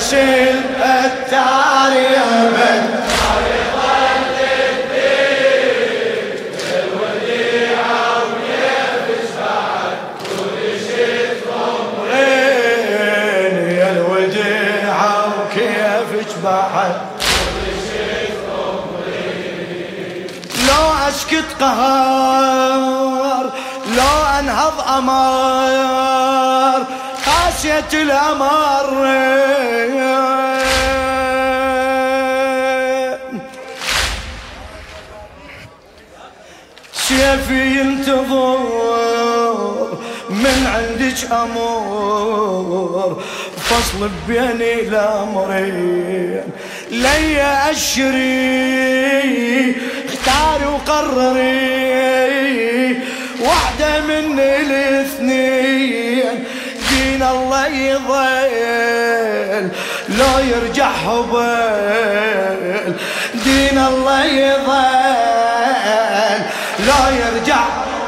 البتار أبد بعد لو أسكت قهر لو أنهض أمار قاسية الأمر سيفي ينتظر من عندك أمور فصل بيني الأمرين لي أشري اختاري وقرري واحدة من الاثنين دين الله يضل لو يرجع هبل دين الله يضل لو يرجع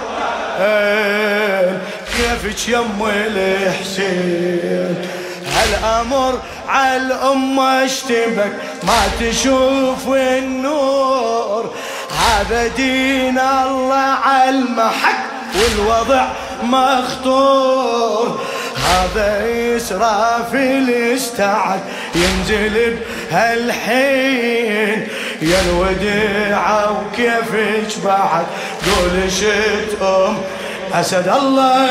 كيفك يم الحسين هالأمر عالأمة اشتبك ما تشوف النور هذا دين الله عالمحك والوضع مخطور هذا إسرافيل استعد ينزل بهالحين يا الوديعة وكيفك بعد قول شت أسد الله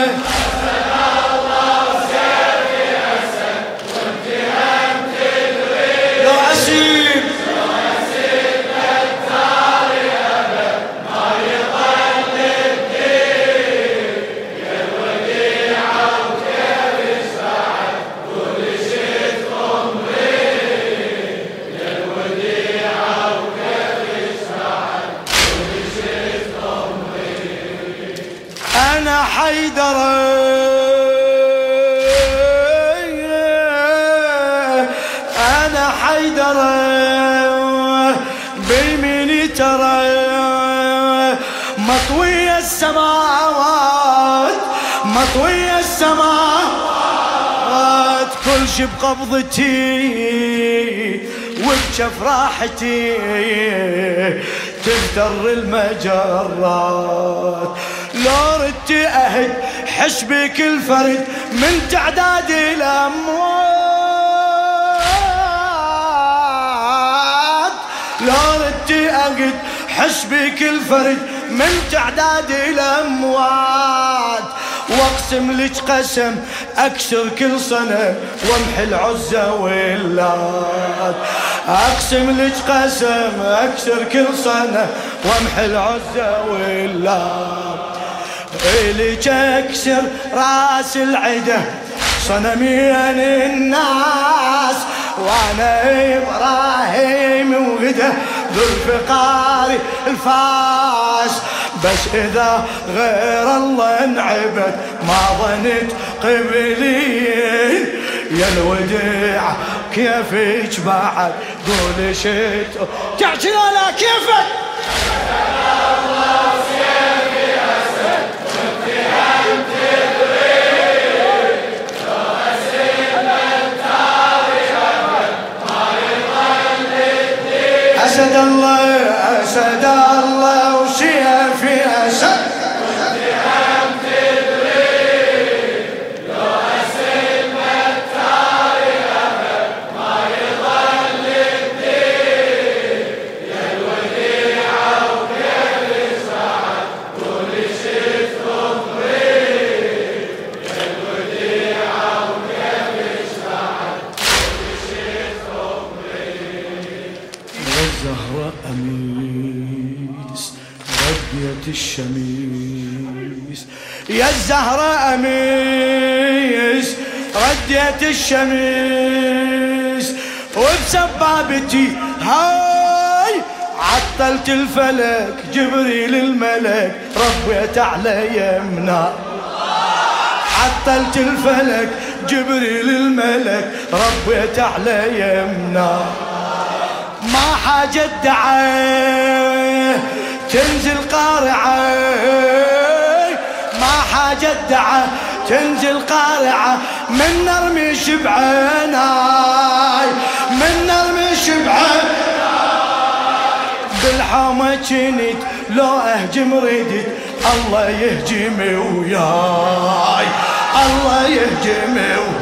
أنا حيدر أنا حيدر بيميني ترى مطوي السماوات مطوي السماوات كل شي بقبضتي وبشف راحتي تفتر المجرات لو ردت أهد حسبك الفرد من تعداد الأموات لو ردت أهد حسبك الفرد من تعداد الأموات واقسم لك قسم أكسر كل صنم وامحي العزة واللات أقسم لك قسم أكسر كل صنم وامحي العزة واللات إليك أكسر راس العدة صنمين الناس وأنا إبراهيم وغدا ذو الفقار الفاس بس إذا غير الله انعبد ما ظنت قبلين يا الوديع كيفك بعد قول شت تعجل على كيفك أسد الله أسد الله وسيفي أسد الزهراء أميس ردية الشميس يا الزهراء أميس ردية الشميس وبسبابتي هاي عطلت الفلك جبريل الملك ربيت على يمنا عطلت الفلك جبريل الملك ربيت على يمنا ما حاجة دعاء تنزل قارعة ما حاجة دعاء تنزل قارعة من نرمش بعيناي من نرمش بعيناي بالحومة جنت لو اهجم ردت الله يهجم وياي الله يهجم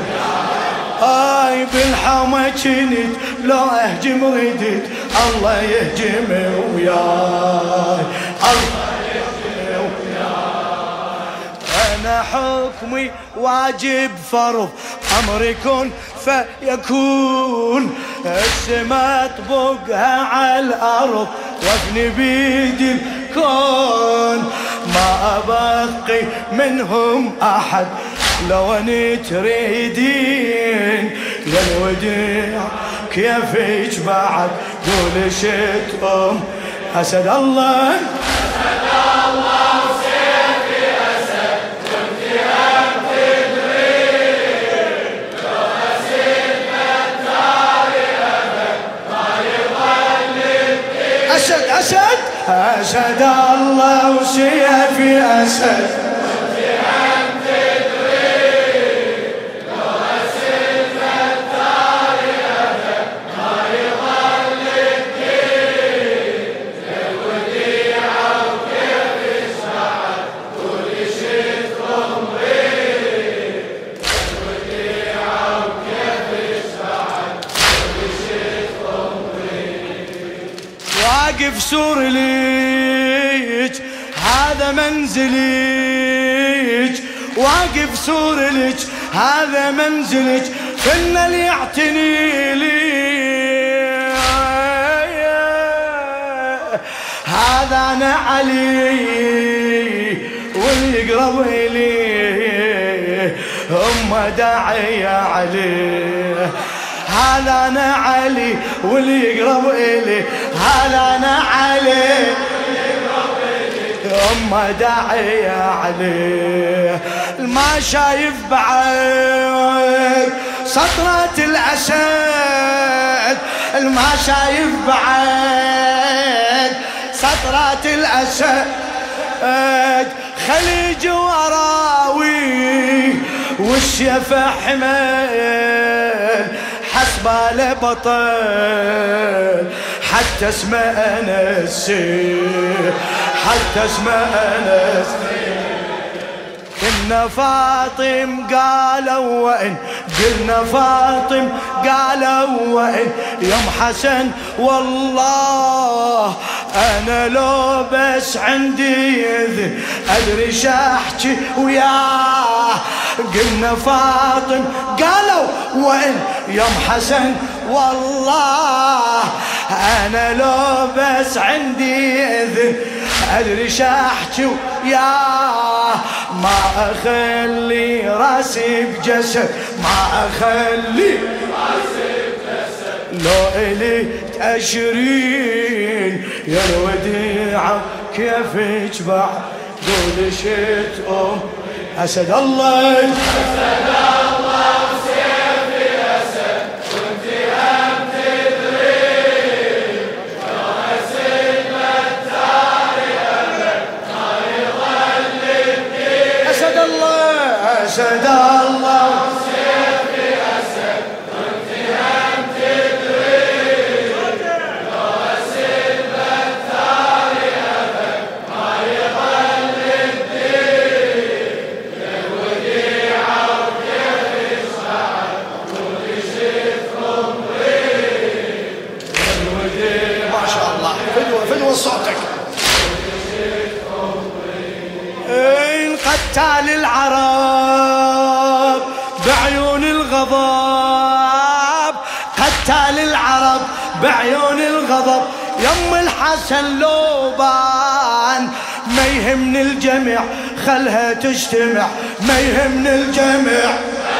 وياي بالحومة جنت لو اهجم ردت الله يهجم وياي الله يهجم وياي انا حكمي واجب فرض امر يكون فيكون السما طبقها على الارض وابني بيد الكون ما ابقي منهم احد لو اني تريدين يا الوديع كيفك بعد قول شت اسد الله اسد الله وسيفي اسد كنت هم تدري لو اسد بالتالي ابد ما يظل اسد اسد اسد الله وسيفي اسد واقف سور ليج هذا منزلك واقف سور ليج هذا منزلك فينا اللي يعتني لي هذا انا علي واللي يقرب لي هم داعي عليه هذا انا علي واللي يقرب الي هذا انا علي هم داعي عليه ما شايف بعد سطرة الاسد ما شايف بعد سطرة الاسد خليج وراوي والسيف حمل حسباله بطل حتى اسمه انس حتى اسمه انس قلنا فاطم قالوا وإن قلنا فاطم قالوا وإن يوم حسن والله أنا لو بس عندي إذن أدري شاحكي وياه قلنا فاطم قالوا وإن يوم حسن والله أنا لو بس عندي إذن أدري شاحكي وياه ما أخلي راسي بجسد ما أخلي راسي بجسد لو إلي تأشرين يا الوديعة كيفك بعد دول شت أسد الله أسد الله وسيفي أسد كنت هم تدري لو أسد بالتالي أبد ما يظل الدين أسد الله أسد الله وسيفي أسد كنت هم تدري لو أسد بالتالي أبد ما يظل الدين الوديعة وكيف يصعد كل شيء عمري الوديعة ما شاء الله فدوة صوتك قتال العرب بعيون الغضب قتال العرب بعيون الغضب يم الحسن لوبان ما يهمني الجميع خلها تجتمع ما يهمني الجميع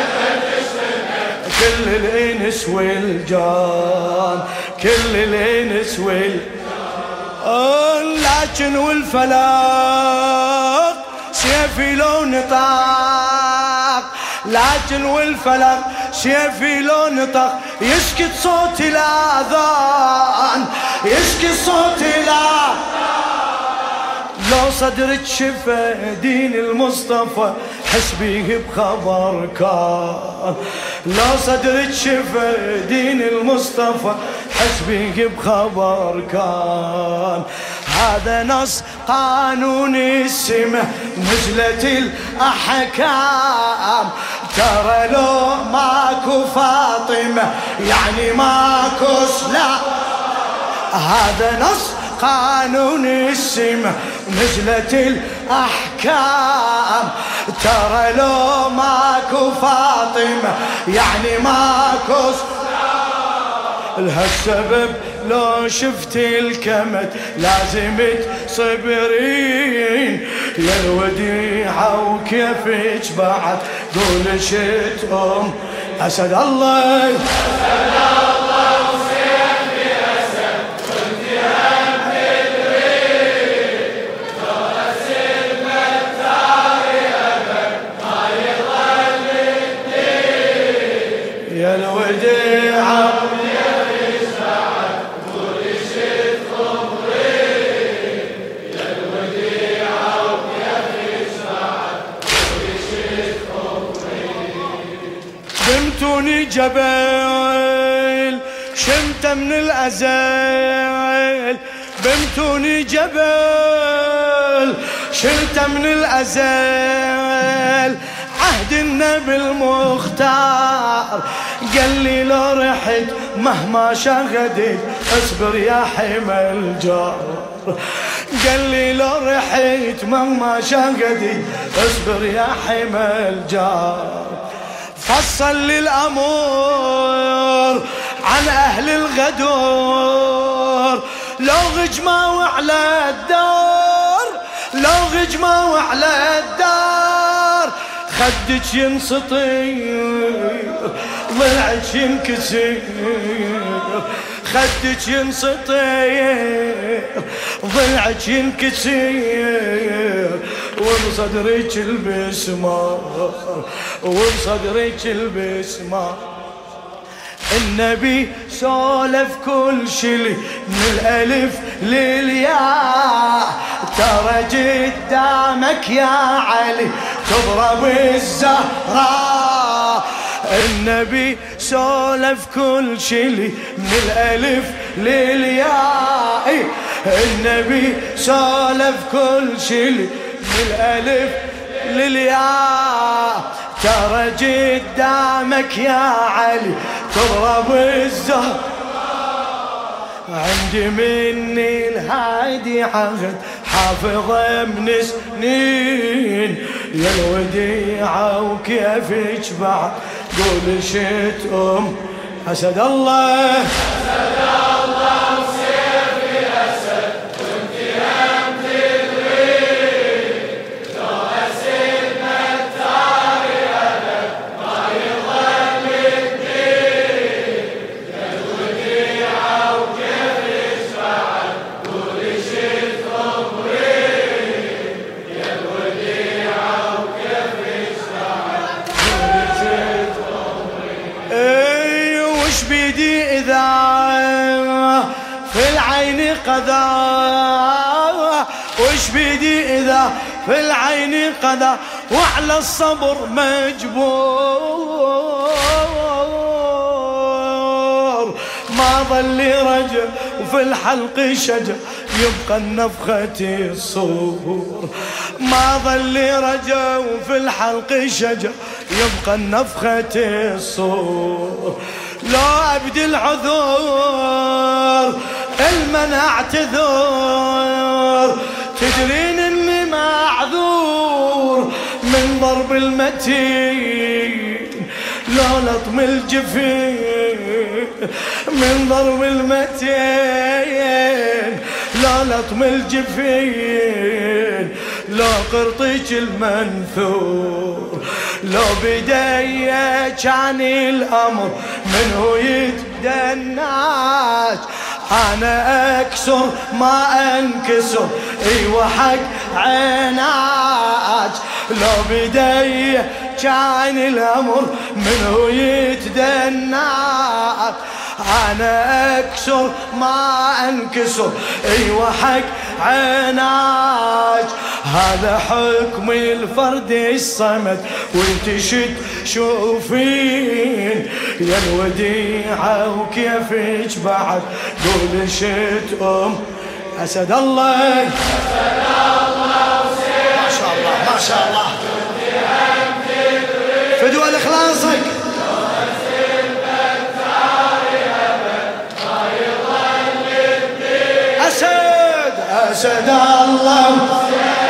كل الانس والجان كل الانس والجان لكن والفلاق سيفي لو نطاق لكن والفلق سيفي لو نطق يسكت صوت الاذان يسكت صوت الاذان لو صدرك شفى دين المصطفى حس بيه بخبر كان. لو صدرك شفى دين المصطفى حس بيه بخبر كان. هذا نص قانون السماء نزلت الأحكام. ترى لو ماكو فاطمة يعني ماكو سلام. هذا نص قانون السماء نزلت الأحكام. ترى لو ماكو فاطمة يعني ماكو لهالسبب لو شفت الكمد لازم تصبرين يا الوديعة وكيفك بعد قول شت أسد الله. يا الوديعة بمتوني جبل شمته من الأزل. بمتوني جبل شلته من الأزل. عهد النبي المختار قال لي لو رحت مهما شغدت اصبر يا حمى الجار. قال لي لو رحت مهما شغدت اصبر يا حمى الجار. فصل لي الأمور عن أهل الغدور. لو غجموا على الدار لو غجموا على الدار خدك ينسطير ضلعك ينكسر. خدك ينسطير ضلعك ينكسر وبصدرك البسمار وبصدرك البسمار. النبي سولف كل شي من الألف للياء. ترى قدامك يا علي تضرب الزهراء. النبي سولف كل شي من الألف للياء. النبي سولف كل شي من الألف للياء. ترى قدامك يا علي تضرب الزهر. عندي مني الهادي عهد حافظه من سنين يا الوديعة وكيفك بعد قول شت أسد الله. أسد الله وسيفي أسد وانت هم تدري لو أسد متار أبد ما يظل الدين يا الوديعة وكيفك بعد قول شت يا الوديعة وكيفك بعد قول شت وش بيدي إذا في العين قذا. وش بيدي إذا في العين قذا وعلى الصبر مجبور. ما ظل رجع وفي الحلق شجر يبقى النفخة الصور. ما ظل رجع وفي الحلق شجر يبقى النفخة الصور. لو أبدي العذور المنع اعتذر تدرين اني معذور من ضرب المتين. لو لطم الجفين من ضرب المتين. لو لطم الجفين لو قرطيك المنثور. لو بدي كان الأمر منه يتدناش. أنا أكسر ما أنكسر أيوة حق عناج. لو بدي كان الأمر منه يتدناش. أنا أكسر ما أنكسر أيوة حق عناج. هذا حكم الفرد الصمد وانت شوفين يا الوديعة وكيفك بعد قول شت أسد الله. ما شاء الله ما شاء الله فدوى لإخلاصك. أسد الله